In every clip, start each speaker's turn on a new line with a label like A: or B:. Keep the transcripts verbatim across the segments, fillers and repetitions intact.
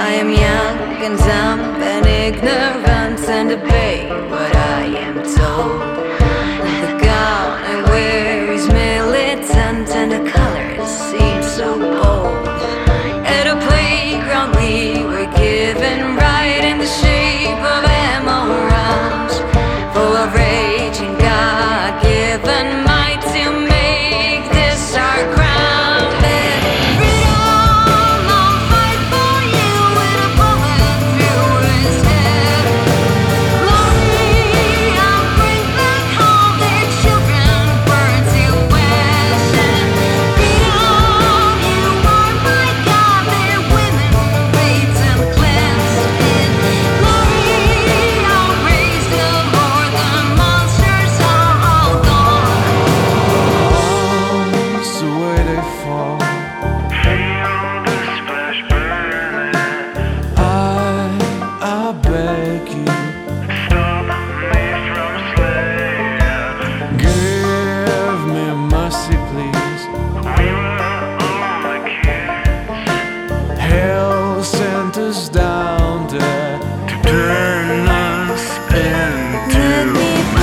A: I am young and dumb and ignorant and obey what I am told. The gown I wear is militant and the colors seem so bold. At a playground we were given right in the shape of emeralds, full of rage and God-given might to make this our crown.
B: Down there to turn us into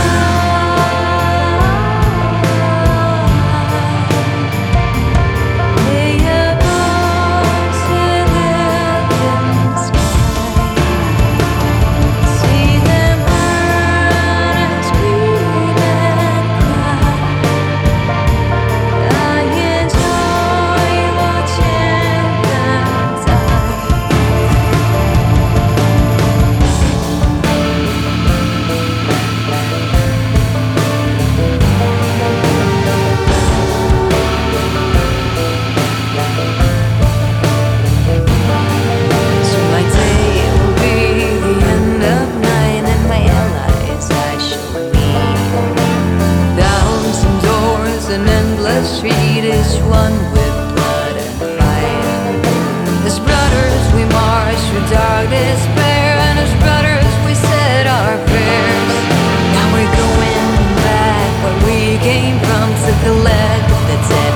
A: street is one with blood and fire. As brothers we march through dark despair, and as brothers we said our prayers. Now we're going back where we came from to collect the debt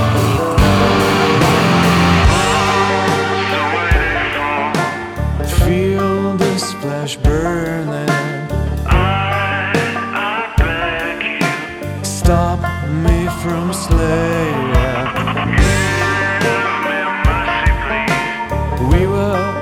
A: we've done.
B: Feel the splash burning.
C: I, I beg you,
B: stop me from slaying.
C: give me mercy, please.
B: We were